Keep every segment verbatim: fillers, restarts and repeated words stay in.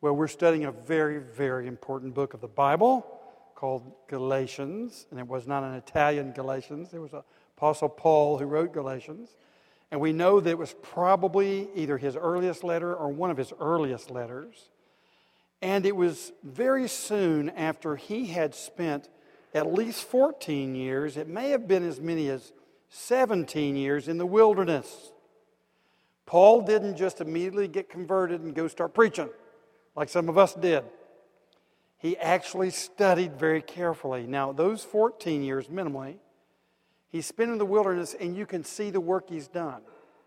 Well, we're studying a very, very important book of the Bible called Galatians. And it was not an Italian Galatians. It was Apostle Paul who wrote Galatians. And we know that it was probably either his earliest letter or one of his earliest letters. And it was very soon after he had spent at least fourteen years, it may have been as many as seventeen years in the wilderness. Paul didn't just immediately get converted and go start preaching like some of us did. He actually studied very carefully. Now, those fourteen years minimally, he spent in the wilderness, and you can see the work he's done.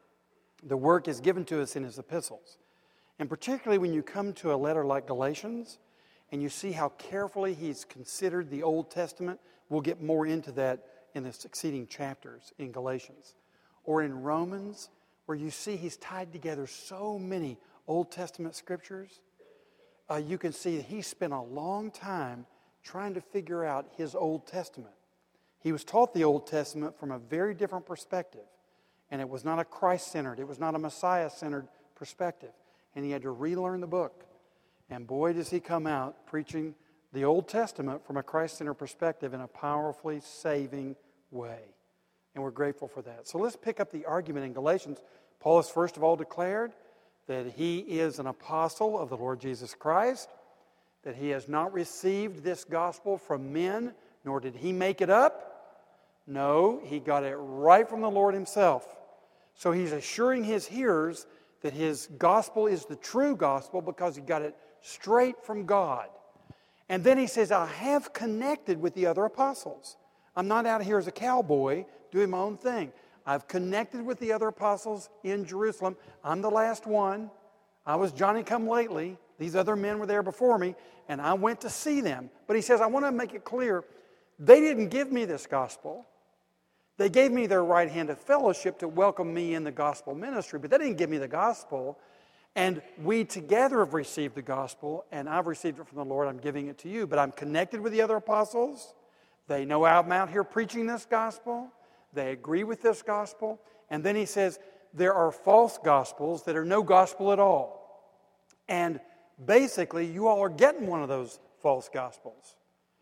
The work is given to us in his epistles. And particularly when you come to a letter like Galatians, and you see how carefully he's considered the Old Testament, we'll get more into that in the succeeding chapters in Galatians. Or in Romans, where you see he's tied together so many Old Testament scriptures, uh, you can see that he spent a long time trying to figure out his Old Testament. He was taught the Old Testament from a very different perspective. And it was not a Christ-centered, it was not a Messiah-centered perspective. And he had to relearn the book. And boy, does he come out preaching the Old Testament from a Christ-centered perspective in a powerfully saving way. And we're grateful for that. So let's pick up the argument in Galatians. Paul has first of all declared that he is an apostle of the Lord Jesus Christ, that he has not received this gospel from men, nor did he make it up. No, he got it right from the Lord himself. So he's assuring his hearers that his gospel is the true gospel because he got it straight from God. And then he says, I have connected with the other apostles. I'm not out here as a cowboy doing my own thing. I've connected with the other apostles in Jerusalem. I'm the last one. I was Johnny-come-lately. These other men were there before me, and I went to see them. But he says, I want to make it clear, they didn't give me this gospel. They gave me their right hand of fellowship to welcome me in the gospel ministry, but they didn't give me the gospel. And we together have received the gospel, and I've received it from the Lord. I'm giving it to you. But I'm connected with the other apostles. They know I'm out here preaching this gospel. They agree with this gospel. And then he says, there are false gospels that are no gospel at all. And basically, you all are getting one of those false gospels.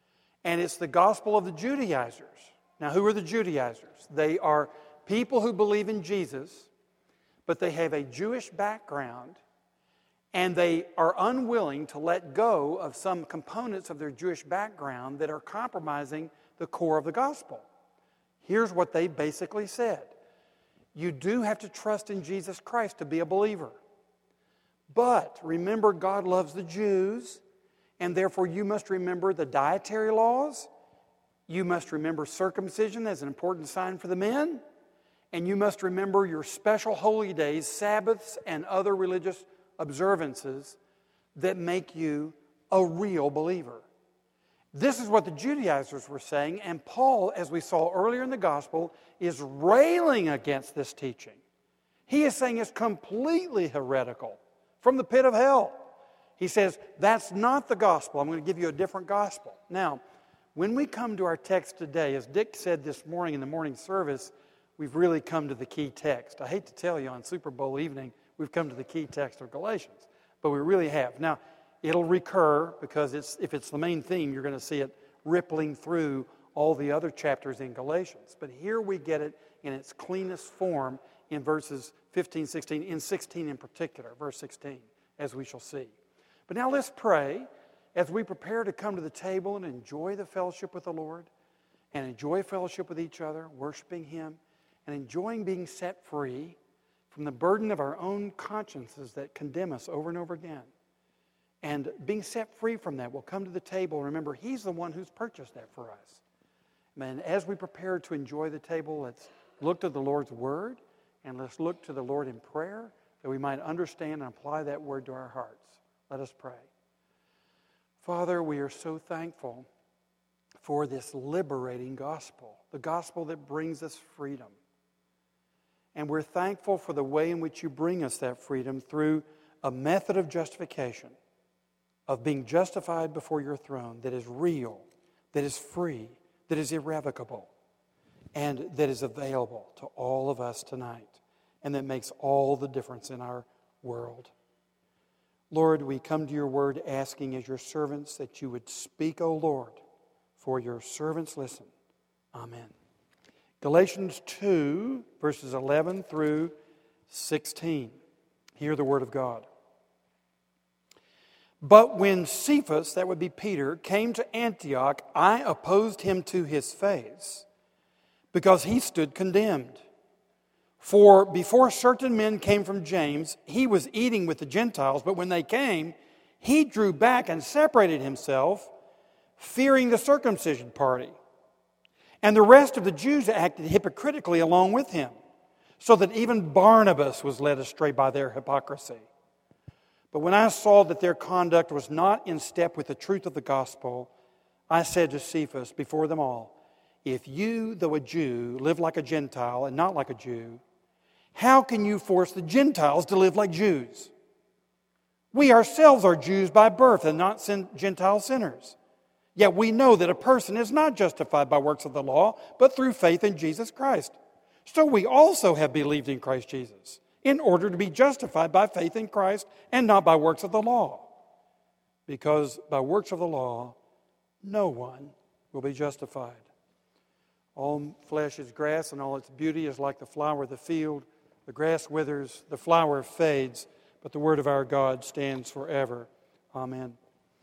And it's the gospel of the Judaizers. Now, who are the Judaizers? They are people who believe in Jesus, but they have a Jewish background, and they are unwilling to let go of some components of their Jewish background that are compromising the core of the gospel. Here's what they basically said. You do have to trust in Jesus Christ to be a believer. But remember, God loves the Jews, and therefore you must remember the dietary laws. You must remember circumcision as an important sign for the men. And you must remember your special holy days, Sabbaths, and other religious observances that make you a real believer. This is what the Judaizers were saying, and Paul, as we saw earlier in the gospel, is railing against this teaching. He is saying it's completely heretical, from the pit of hell. He says, that's not the gospel. I'm going to give you a different gospel. Now, when we come to our text today, as Dick said this morning in the morning service, we've really come to the key text. I hate to tell you on Super Bowl evening, we've come to the key text of Galatians, but we really have. Now, it'll recur because it's if it's the main theme, you're going to see it rippling through all the other chapters in Galatians. But here we get it in its cleanest form in verses fifteen, sixteen, in sixteen in particular, verse sixteen, as we shall see. But now let's pray as we prepare to come to the table and enjoy the fellowship with the Lord and enjoy fellowship with each other, worshiping Him, and enjoying being set free from the burden of our own consciences that condemn us over and over again. And being set free from that, we'll come to the table and remember He's the one who's purchased that for us. And as we prepare to enjoy the table, let's look to the Lord's Word and let's look to the Lord in prayer that we might understand and apply that Word to our hearts. Let us pray. Father, we are so thankful for this liberating gospel, the gospel that brings us freedom. And we're thankful for the way in which you bring us that freedom through a method of justification, of being justified before your throne that is real, that is free, that is irrevocable, and that is available to all of us tonight, and that makes all the difference in our world. Lord, we come to your word asking as your servants that you would speak, O Lord, for your servants listen. Amen. Galatians two, verses eleven through sixteen. Hear the word of God. But when Cephas, that would be Peter, came to Antioch, I opposed him to his face, because he stood condemned. For before certain men came from James, he was eating with the Gentiles, but when they came, he drew back and separated himself, fearing the circumcision party. And the rest of the Jews acted hypocritically along with him, so that even Barnabas was led astray by their hypocrisy. But when I saw that their conduct was not in step with the truth of the gospel, I said to Cephas before them all, if you, though a Jew, live like a Gentile and not like a Jew, how can you force the Gentiles to live like Jews? We ourselves are Jews by birth and not Gentile sinners. Yet we know that a person is not justified by works of the law, but through faith in Jesus Christ. So we also have believed in Christ Jesus, in order to be justified by faith in Christ and not by works of the law. Because by works of the law, no one will be justified. All flesh is grass, and all its beauty is like the flower of the field. The grass withers, the flower fades, but the word of our God stands forever. Amen.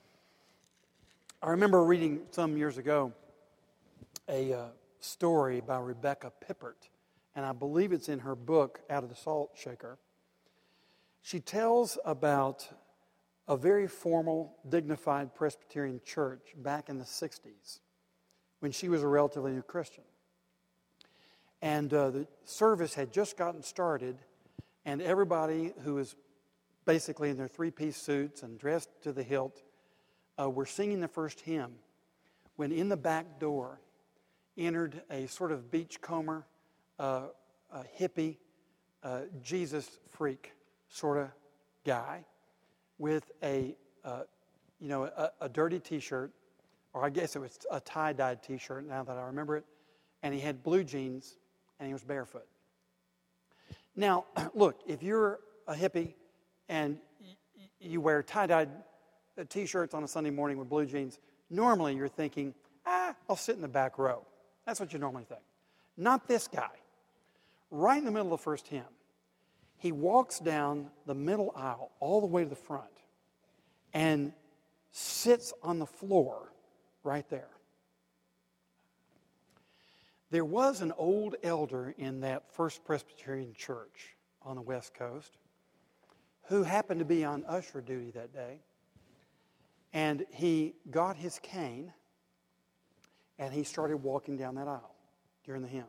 I remember reading some years ago a uh, story by Rebecca Pippert, and I believe it's in her book, Out of the Salt Shaker. She tells about a very formal, dignified Presbyterian church back in the sixties when she was a relatively new Christian. And uh, the service had just gotten started, and everybody who was basically in their three-piece suits and dressed to the hilt uh, were singing the first hymn when in the back door entered a sort of beachcomber, uh, a hippie, uh, Jesus freak sort of guy with a, uh, you know, a, a dirty T-shirt, or I guess it was a tie-dyed T-shirt now that I remember it, and he had blue jeans, and he was barefoot. Now, look, if you're a hippie and y- you wear tie-dyed T-shirts on a Sunday morning with blue jeans, normally you're thinking, ah, I'll sit in the back row. That's what you normally think. Not this guy. Right in the middle of the first hymn, he walks down the middle aisle all the way to the front and sits on the floor right there. There was an old elder in that First Presbyterian Church on the West Coast who happened to be on usher duty that day. And he got his cane and he started walking down that aisle during the hymn.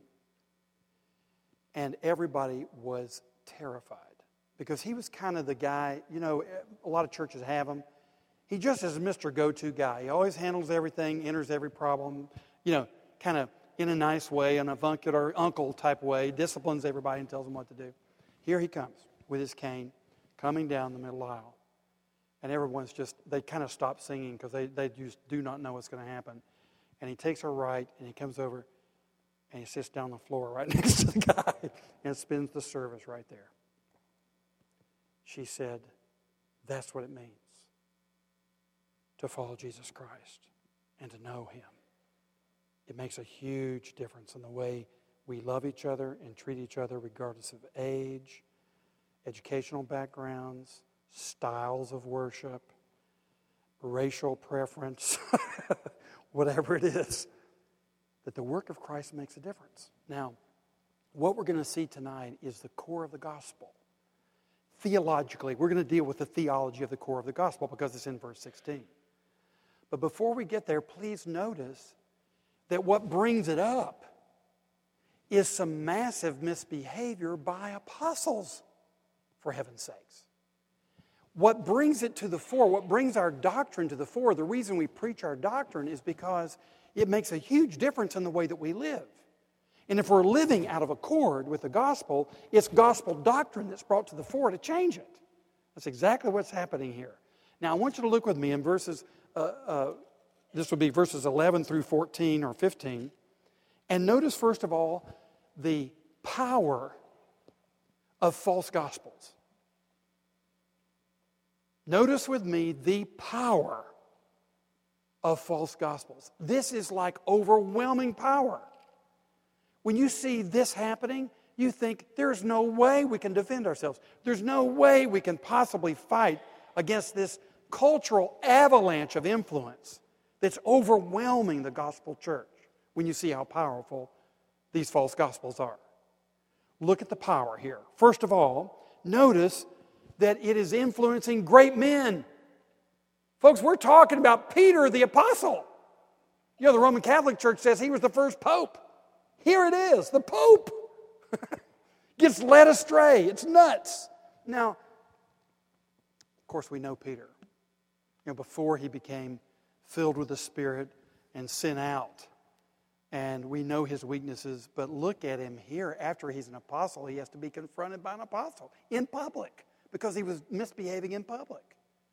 And everybody was terrified because he was kind of the guy, you know, a lot of churches have him. He just is Mister Go-To guy. He always handles everything, enters every problem, you know, kind of in a nice way, an avuncular uncle type way, disciplines everybody and tells them what to do. Here he comes with his cane, coming down the middle aisle. And everyone's just, they kind of stop singing because they, they just do not know what's going to happen. And he takes her right, and he comes over, and he sits down on the floor right next to the guy and spends the service right there. She said, that's what it means to follow Jesus Christ and to know Him. It makes a huge difference in the way we love each other and treat each other regardless of age, educational backgrounds, styles of worship, racial preference, whatever it is, that the work of Christ makes a difference. Now, what we're going to see tonight is the core of the gospel. Theologically, we're going to deal with the theology of the core of the gospel because it's in verse sixteen. But before we get there, please notice that what brings it up is some massive misbehavior by apostles, for heaven's sakes. What brings it to the fore, what brings our doctrine to the fore, the reason we preach our doctrine is because it makes a huge difference in the way that we live. And if we're living out of accord with the gospel, it's gospel doctrine that's brought to the fore to change it. That's exactly what's happening here. Now, I want you to look with me in verses, uh, uh, this would be verses eleven through fourteen or fifteen. And notice, first of all, the power of false gospels. Notice with me the power of false gospels. This is like overwhelming power. When you see this happening, you think there's no way we can defend ourselves. There's no way we can possibly fight against this cultural avalanche of influence that's overwhelming the gospel church when you see how powerful these false gospels are. Look at the power here. First of all, notice that it is influencing great men. Folks, we're talking about Peter the apostle. You know, the Roman Catholic Church says he was the first pope. Here it is, the Pope gets led astray. It's nuts. Now, of course, we know Peter. You know, before he became filled with the Spirit and sent out. And we know his weaknesses, but look at him here. After he's an apostle, he has to be confronted by an apostle in public because he was misbehaving in public.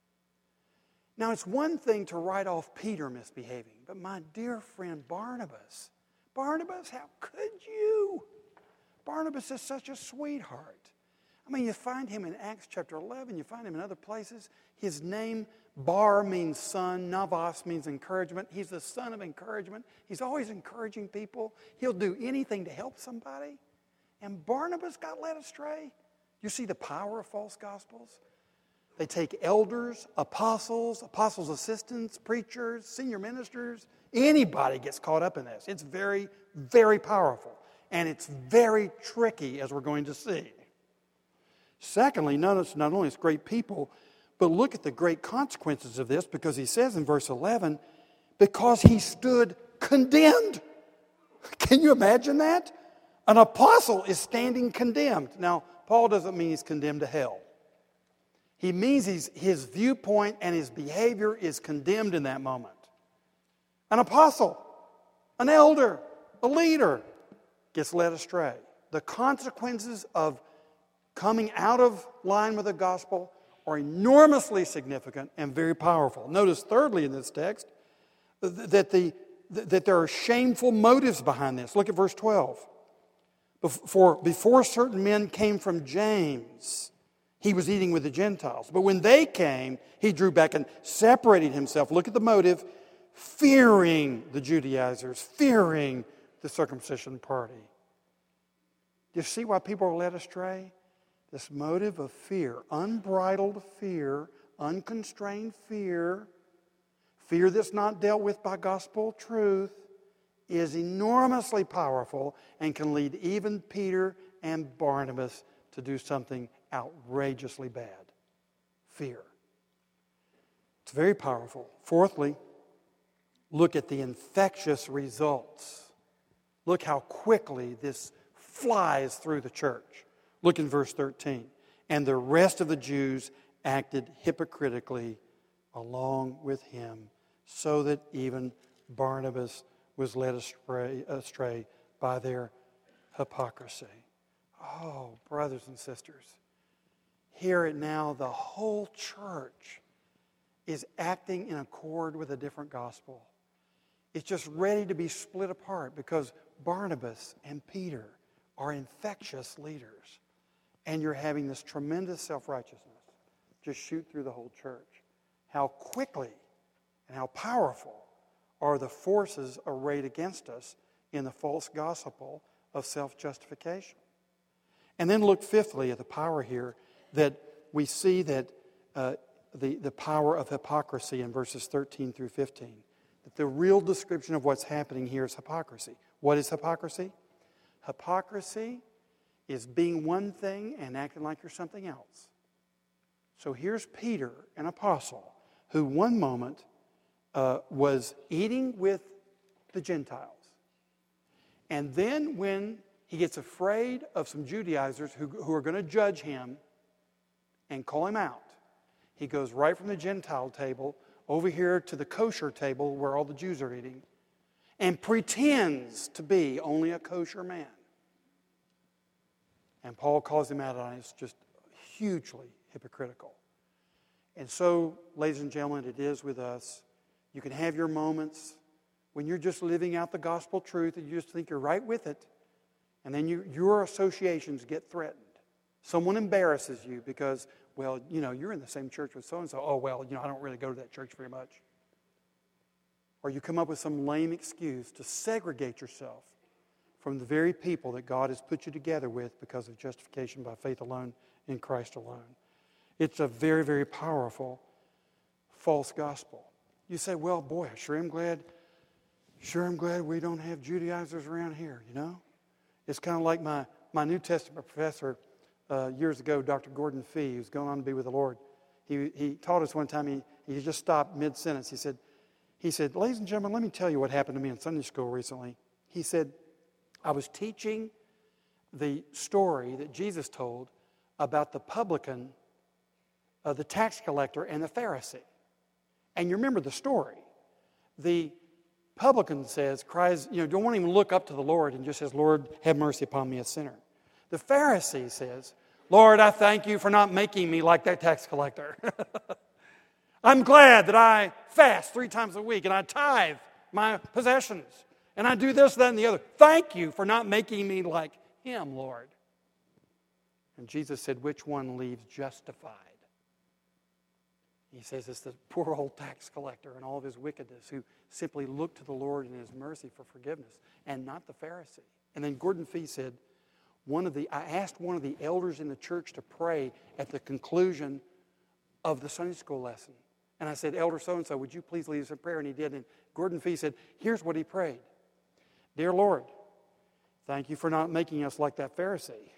Now, it's one thing to write off Peter misbehaving, but my dear friend Barnabas, Barnabas, how could you? Barnabas is such a sweetheart. I mean, you find him in Acts chapter eleven. You find him in other places. His name, Bar, means son. Navas means encouragement. He's the son of encouragement. He's always encouraging people. He'll do anything to help somebody. And Barnabas got led astray. You see the power of false gospels? They take elders, apostles, apostles' assistants, preachers, senior ministers. Anybody gets caught up in this. It's very, very powerful. And it's very tricky, as we're going to see. Secondly, notice not only it's great people, but look at the great consequences of this, because he says in verse eleven, because he stood condemned. Can you imagine that? An apostle is standing condemned. Now, Paul doesn't mean he's condemned to hell. He means he's, his viewpoint and his behavior is condemned in that moment. An apostle, an elder, a leader gets led astray. The consequences of coming out of line with the gospel are enormously significant and very powerful. Notice thirdly in this text that, the, that there are shameful motives behind this. Look at verse twelve. For before certain men came from James, he was eating with the Gentiles. But when they came, he drew back and separated himself. Look at the motive. Fearing the Judaizers, fearing the circumcision party. Do you see why people are led astray? This motive of fear, unbridled fear, unconstrained fear, fear that's not dealt with by gospel truth, is enormously powerful and can lead even Peter and Barnabas to do something outrageously bad. Fear. It's very powerful. Fourthly, look at the infectious results. Look how quickly this flies through the church. Look in verse thirteen. And the rest of the Jews acted hypocritically along with him, so that even Barnabas was led astray, astray by their hypocrisy. Oh, brothers and sisters, hear it now. The whole church is acting in accord with a different gospel. It's just ready to be split apart because Barnabas and Peter are infectious leaders. And you're having this tremendous self-righteousness just shoot through the whole church. How quickly and how powerful are the forces arrayed against us in the false gospel of self-justification. And then look fifthly at the power here that we see that uh, the, the power of hypocrisy in verses thirteen through fifteen. That the real description of what's happening here is hypocrisy. What is hypocrisy? Hypocrisy is being one thing and acting like you're something else. So here's Peter, an apostle, who one moment uh, was eating with the Gentiles. And then when he gets afraid of some Judaizers who, who are going to judge him and call him out, he goes right from the Gentile table over here to the kosher table where all the Jews are eating and pretends to be only a kosher man. And Paul calls him out on it. It's just hugely hypocritical. And so, ladies and gentlemen, it is with us. You can have your moments when you're just living out the gospel truth and you just think you're right with it. And then you, your associations get threatened. Someone embarrasses you because well, you know, you're in the same church with so-and-so. Oh, well, you know, I don't really go to that church very much. Or you come up with some lame excuse to segregate yourself from the very people that God has put you together with because of justification by faith alone in Christ alone. It's a very, very powerful false gospel. You say, well, boy, I sure am glad, sure am glad we don't have Judaizers around here, you know? It's kind of like my, my New Testament professor uh, years ago, Doctor Gordon Fee, who's gone on to be with the Lord. He, he taught us one time, he, he just stopped mid-sentence. He said, he said, ladies and gentlemen, let me tell you what happened to me in Sunday school recently. He said, I was teaching the story that Jesus told about the publican, uh, the tax collector, and the Pharisee. And you remember the story. The publican says, cries, you know, don't want to even look up to the Lord and just says, Lord, have mercy upon me, a sinner. The Pharisee says, Lord, I thank you for not making me like that tax collector. I'm glad that I fast three times a week and I tithe my possessions. And I do this, that, and the other. Thank you for not making me like him, Lord. And Jesus said, which one leaves justified? He says it's the poor old tax collector and all of his wickedness who simply looked to the Lord in His mercy for forgiveness, and not the Pharisee. And then Gordon Fee said, one of the I asked one of the elders in the church to pray at the conclusion of the Sunday school lesson. And I said, Elder so-and-so, would you please lead us in prayer? And he did. And Gordon Fee said, here's what he prayed. Dear Lord, thank you for not making us like that Pharisee.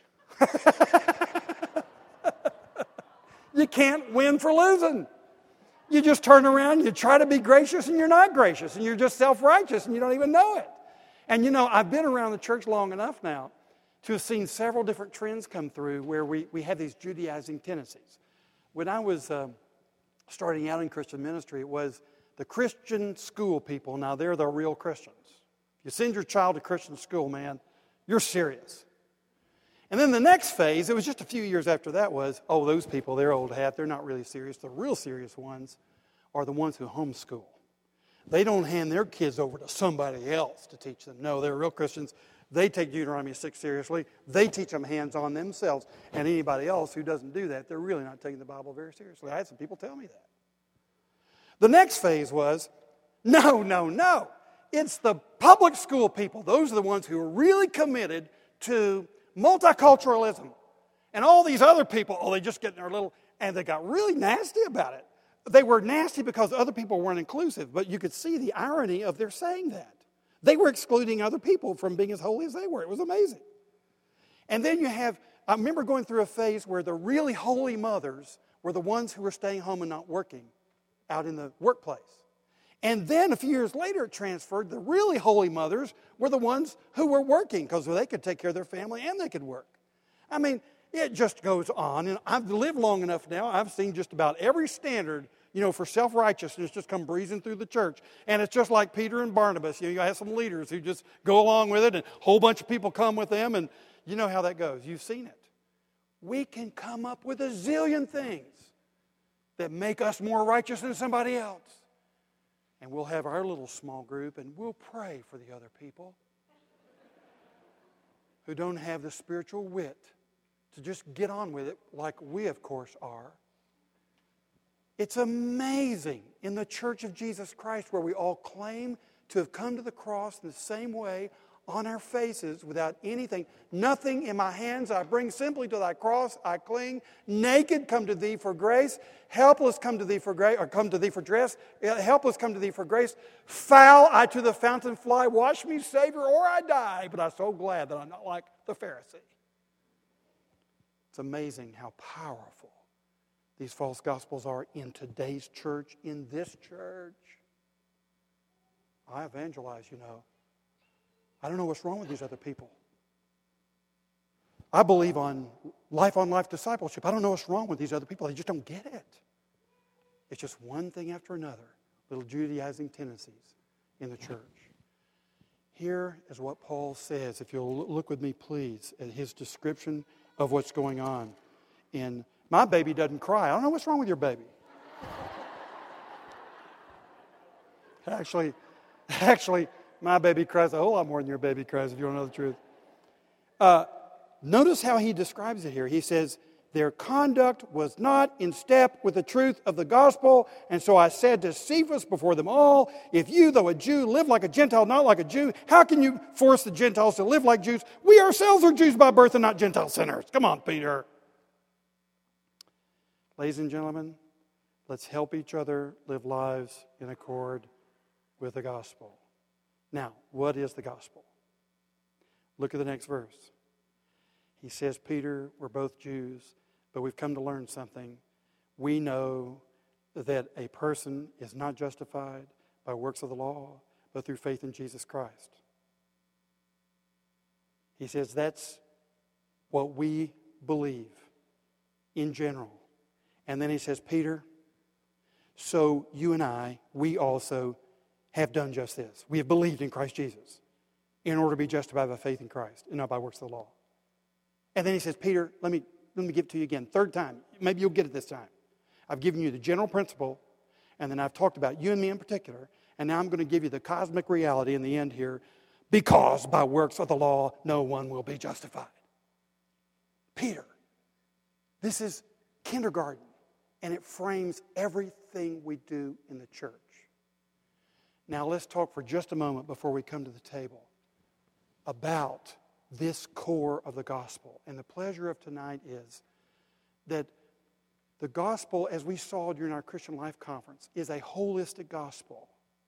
You can't win for losing. You just turn around, you try to be gracious, and you're not gracious, and you're just self-righteous, and you don't even know it. And you know, I've been around the church long enough now to have seen several different trends come through where we, we have these Judaizing tendencies. When I was uh, starting out in Christian ministry, it was the Christian school people. Now, they're the real Christians. If you send your child to Christian school, man, you're serious. And then the next phase, it was just a few years after that, was, oh, those people, they're old hat, they're not really serious. The real serious ones are the ones who homeschool. They don't hand their kids over to somebody else to teach them. No, they're real Christians. They take Deuteronomy six seriously. They teach them hands-on themselves. And anybody else who doesn't do that, they're really not taking the Bible very seriously. I had some people tell me that. The next phase was, no, no, no. It's the public school people. Those are the ones who are really committed to multiculturalism. And all these other people, oh, they just get in their little, and they got really nasty about it. They were nasty because other people weren't inclusive, but you could see the irony of their saying that. They were excluding other people from being as holy as they were. It was amazing. And then you have, I remember going through a phase where the really holy mothers were the ones who were staying home and not working out in the workplace. And then a few years later it transferred. The really holy mothers were the ones who were working because they could take care of their family and they could work. I mean, it just goes on. And I've lived long enough now. I've seen just about every standard, you know, for self-righteousness just come breezing through the church. And it's just like Peter and Barnabas. You know, you have some leaders who just go along with it and a whole bunch of people come with them. And you know how that goes. You've seen it. We can come up with a zillion things that make us more righteous than somebody else. And we'll have our little small group and we'll pray for the other people who don't have the spiritual wit to just get on with it like we, of course, are. It's amazing in the Church of Jesus Christ where we all claim to have come to the cross in the same way on our faces without anything. Nothing in my hands I bring simply to thy cross I cling. Naked come to thee for grace. Helpless come to thee for grace, or come to thee for dress. Helpless come to thee for grace. Foul I to the fountain fly. Wash me, Savior, or I die. But I'm so glad that I'm not like the Pharisee. It's amazing how powerful these false gospels are in today's church, in this church. I evangelize, you know. I don't know what's wrong with these other people. I believe on life-on-life discipleship. I don't know what's wrong with these other people. They just don't get it. It's just one thing after another, little Judaizing tendencies in the church. Here is what Paul says. If you'll look with me, please, at his description of what's going on. In my baby doesn't cry. I don't know what's wrong with your baby. Actually, actually, my baby cries a whole lot more than your baby cries, if you want to know the truth. Uh, notice how he describes it here. He says, their conduct was not in step with the truth of the gospel. And so I said to Cephas before them all, if you, though a Jew, live like a Gentile, not like a Jew, how can you force the Gentiles to live like Jews? We ourselves are Jews by birth and not Gentile sinners. Come on, Peter. Ladies and gentlemen, let's help each other live lives in accord with the gospel. Now, what is the gospel? Look at the next verse. He says, Peter, we're both Jews, but we've come to learn something. We know that a person is not justified by works of the law, but through faith in Jesus Christ. He says that's what we believe in general. And then he says, Peter, so you and I, we also have done just this. We have believed in Christ Jesus in order to be justified by faith in Christ and not by works of the law. And then he says, Peter, let me, let me give it to you again. Third time. Maybe you'll get it this time. I've given you the general principle, and then I've talked about you and me in particular, and now I'm going to give you the cosmic reality in the end here, because by works of the law, no one will be justified. Peter, this is kindergarten, and it frames everything we do in the church. Now let's talk for just a moment before we come to the table about this core of the gospel. And the pleasure of tonight is that the gospel, as we saw during our Christian Life Conference, is a holistic gospel.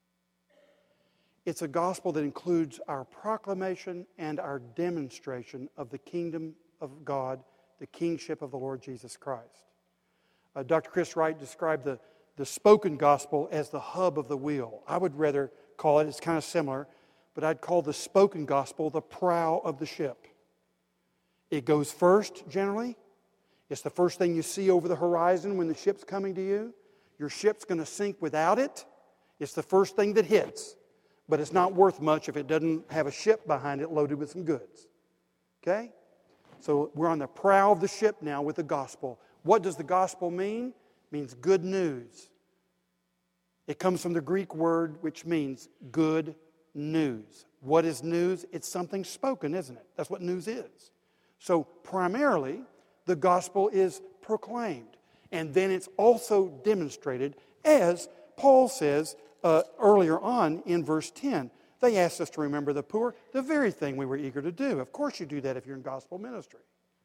It's a gospel that includes our proclamation and our demonstration of the kingdom of God, the kingship of the Lord Jesus Christ. Uh, Doctor Chris Wright described the, the spoken gospel as the hub of the wheel. I would rather call it, it's kind of similar, but I'd call the spoken gospel the prow of the ship. It goes first, generally. It's the first thing you see over the horizon when the ship's coming to you. Your ship's going to sink without it. It's the first thing that hits. But it's not worth much if it doesn't have a ship behind it loaded with some goods. Okay? So we're on the prow of the ship now with the gospel. What does the gospel mean? It means good news. It comes from the Greek word which means good news. What is news? It's something spoken, isn't it? That's what news is. So primarily, the gospel is proclaimed. And then it's also demonstrated, as Paul says uh, earlier on in verse ten. They asked us to remember the poor, the very thing we were eager to do. Of course you do that if you're in gospel ministry.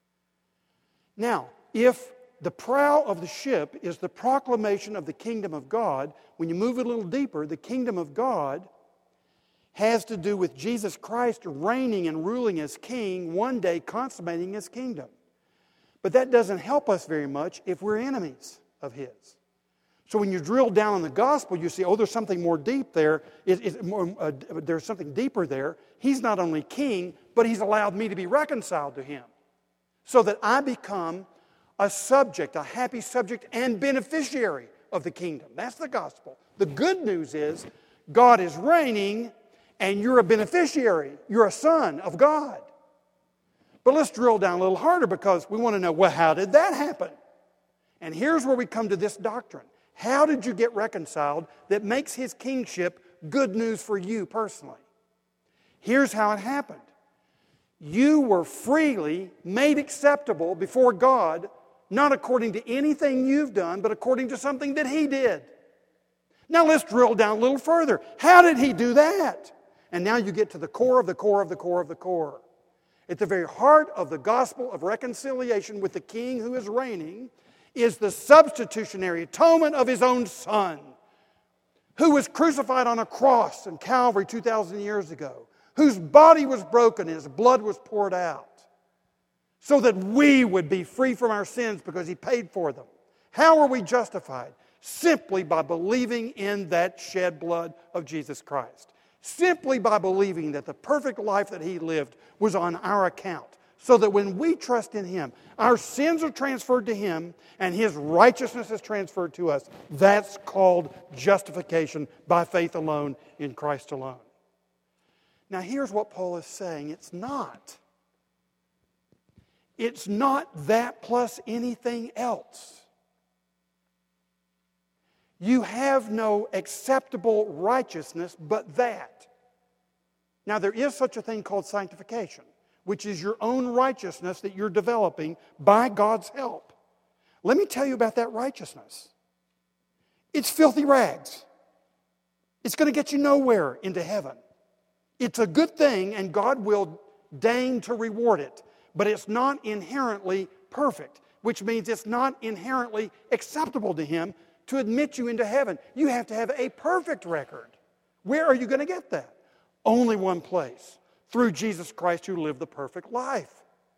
Now, if the prow of the ship is the proclamation of the kingdom of God, when you move it a little deeper, the kingdom of God has to do with Jesus Christ reigning and ruling as king, one day consummating his kingdom. But that doesn't help us very much if we're enemies of his. So when you drill down in the gospel, you see, oh, there's something more deep there. It, it, more, uh, there's something deeper there. He's not only king, but he's allowed me to be reconciled to him so that I become a subject, a happy subject and beneficiary of the kingdom. That's the gospel. The good news is God is reigning and you're a beneficiary. You're a son of God. But let's drill down a little harder because we want to know, well, how did that happen? And here's where we come to this doctrine. How did you get reconciled that makes his kingship good news for you personally? Here's how it happened. You were freely made acceptable before God, not according to anything you've done, but according to something that he did. Now let's drill down a little further. How did he do that? And now you get to the core of the core of the core of the core. At the very heart of the gospel of reconciliation with the King who is reigning is the substitutionary atonement of his own Son, who was crucified on a cross in Calvary two thousand years ago, whose body was broken and his blood was poured out, so that we would be free from our sins because he paid for them. How are we justified? Simply by believing in that shed blood of Jesus Christ. Simply by believing that the perfect life that he lived was on our account. So that when we trust in him, our sins are transferred to him and his righteousness is transferred to us. That's called justification by faith alone in Christ alone. Now here's what Paul is saying. It's not. It's not that plus anything else. You have no acceptable righteousness but that. Now there is such a thing called sanctification, which is your own righteousness that you're developing by God's help. Let me tell you about that righteousness. It's filthy rags. It's going to get you nowhere into heaven. It's a good thing, and God will deign to reward it, but it's not inherently perfect, which means it's not inherently acceptable to Him to admit you into heaven. You have to have a perfect record. Where are you going to get that? Only one place, through Jesus Christ who lived the perfect life.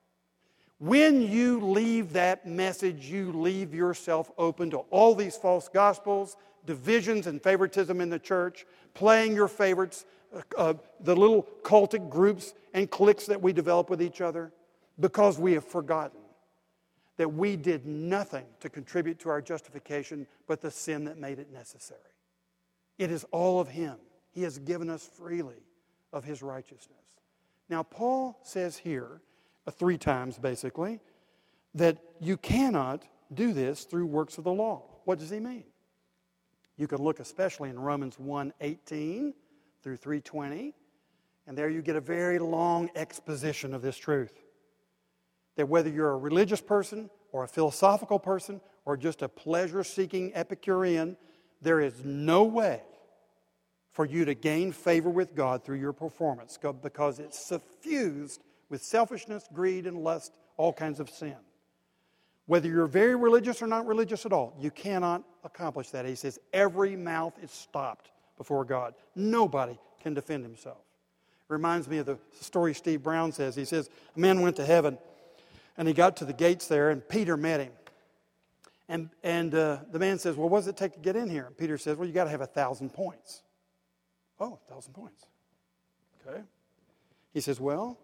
When you leave that message, you leave yourself open to all these false gospels, divisions and favoritism in the church, playing your favorites, uh, the little cultic groups and cliques that we develop with each other, because we have forgotten that we did nothing to contribute to our justification but the sin that made it necessary. It is all of Him. He has given us freely of His righteousness. Now, Paul says here, uh, three times basically, that you cannot do this through works of the law. What does he mean? You can look especially in Romans one eighteen through three twenty, and there you get a very long exposition of this truth. That whether you're a religious person or a philosophical person or just a pleasure-seeking Epicurean, there is no way for you to gain favor with God through your performance, because it's suffused with selfishness, greed, and lust, all kinds of sin. Whether you're very religious or not religious at all, you cannot accomplish that. He says every mouth is stopped before God. Nobody can defend himself. It reminds me of the story Steve Brown says. He says, a man went to heaven, and he got to the gates there, and Peter met him. And, and uh, the man says, well, what does it take to get in here? And Peter says, well, you got to have a thousand points. Oh, a thousand points. Okay. He says, well,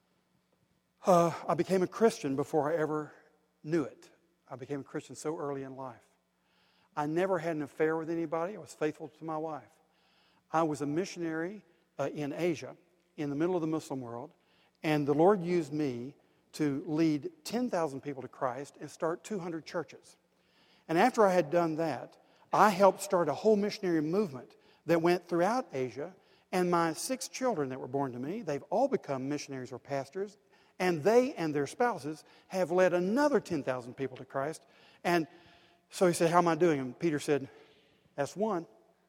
uh, I became a Christian before I ever knew it. I became a Christian so early in life. I never had an affair with anybody. I was faithful to my wife. I was a missionary uh, in Asia, in the middle of the Muslim world, and the Lord used me to lead ten thousand people to Christ and start two hundred churches. And after I had done that, I helped start a whole missionary movement that went throughout Asia, and my six children that were born to me, they've all become missionaries or pastors, and they and their spouses have led another ten thousand people to Christ. And so he said, how am I doing? And Peter said, that's one.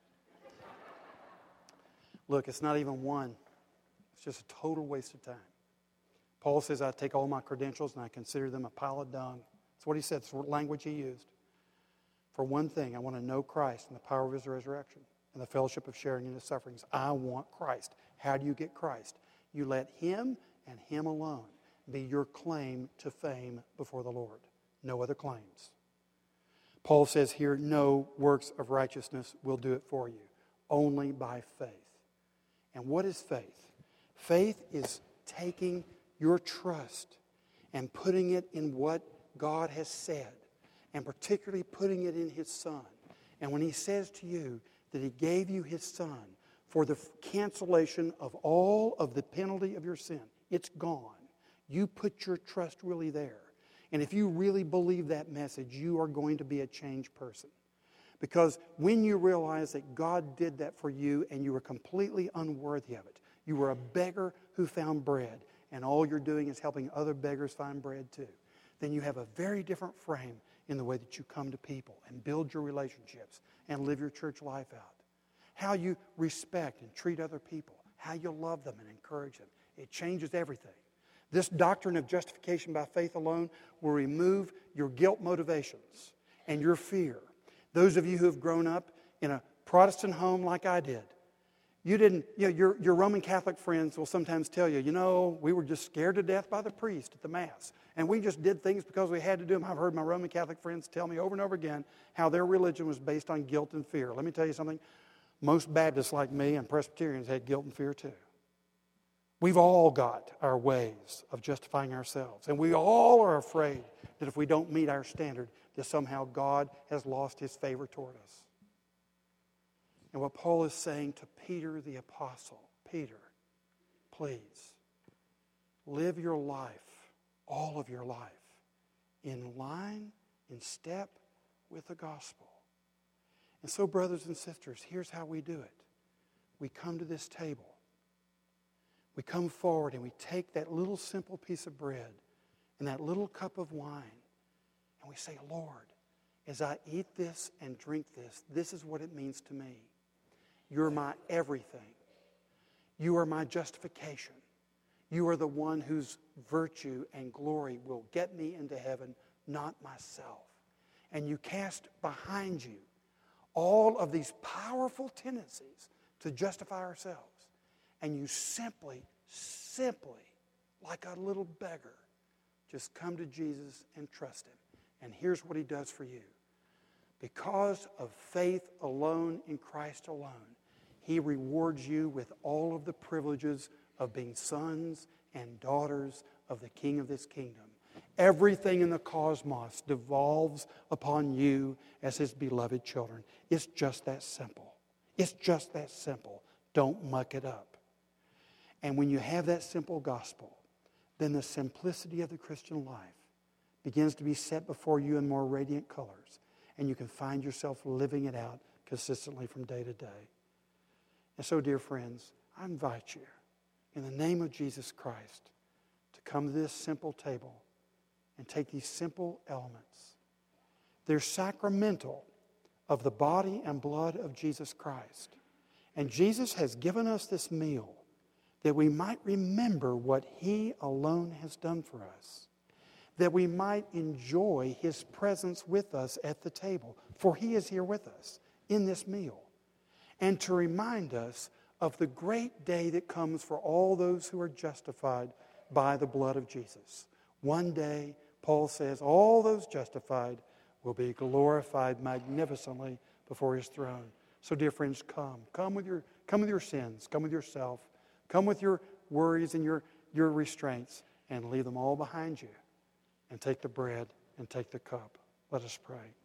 Look, it's not even one. It's just a total waste of time. Paul says, I take all my credentials and I consider them a pile of dung. That's what he said. That's the language he used. For one thing, I want to know Christ and the power of His resurrection and the fellowship of sharing in His sufferings. I want Christ. How do you get Christ? You let Him and Him alone be your claim to fame before the Lord. No other claims. Paul says here, no works of righteousness will do it for you. Only by faith. And what is faith? Faith is taking your trust and putting it in what God has said, and particularly putting it in His Son. And when He says to you that He gave you His Son for the cancellation of all of the penalty of your sin, it's gone. You put your trust really there. And if you really believe that message, you are going to be a changed person. Because when you realize that God did that for you and you were completely unworthy of it, you were a beggar who found bread, and all you're doing is helping other beggars find bread too, then you have a very different frame in the way that you come to people and build your relationships and live your church life out. How you respect and treat other people, how you love them and encourage them. It changes everything. This doctrine of justification by faith alone will remove your guilt motivations and your fear. Those of you who have grown up in a Protestant home like I did, you didn't, you know, your, your Roman Catholic friends will sometimes tell you, you know, we were just scared to death by the priest at the Mass. And we just did things because we had to do them. I've heard my Roman Catholic friends tell me over and over again how their religion was based on guilt and fear. Let me tell you something. Most Baptists like me and Presbyterians had guilt and fear too. We've all got our ways of justifying ourselves. And we all are afraid that if we don't meet our standard, that somehow God has lost His favor toward us. And what Paul is saying to Peter the apostle, Peter, please, live your life, all of your life, in line, in step with the gospel. And so, brothers and sisters, here's how we do it. We come to this table. We come forward and we take that little simple piece of bread and that little cup of wine, And we say, Lord, as I eat this and drink this, this is what it means to me. You're my everything. You are my justification. You are the one whose virtue and glory will get me into heaven, not myself. And you cast behind you all of these powerful tendencies to justify ourselves. And you simply, simply, like a little beggar, just come to Jesus and trust Him. And here's what He does for you. Because of faith alone in Christ alone, He rewards you with all of the privileges of being sons and daughters of the King of this kingdom. Everything in the cosmos devolves upon you as His beloved children. It's just that simple. It's just that simple. Don't muck it up. And when you have that simple gospel, then the simplicity of the Christian life begins to be set before you in more radiant colors. And you can find yourself living it out consistently from day to day. And so, dear friends, I invite you, in the name of Jesus Christ, to come to this simple table and take these simple elements. They're sacramental of the body and blood of Jesus Christ. And Jesus has given us this meal that we might remember what He alone has done for us, that we might enjoy His presence with us at the table, for He is here with us in this meal, and to remind us of the great day that comes for all those who are justified by the blood of Jesus. One day, Paul says, all those justified will be glorified magnificently before His throne. So, dear friends, come. Come with your, come with your sins. Come with yourself. Come with your worries and your, your restraints, and leave them all behind you. And take the bread and take the cup. Let us pray.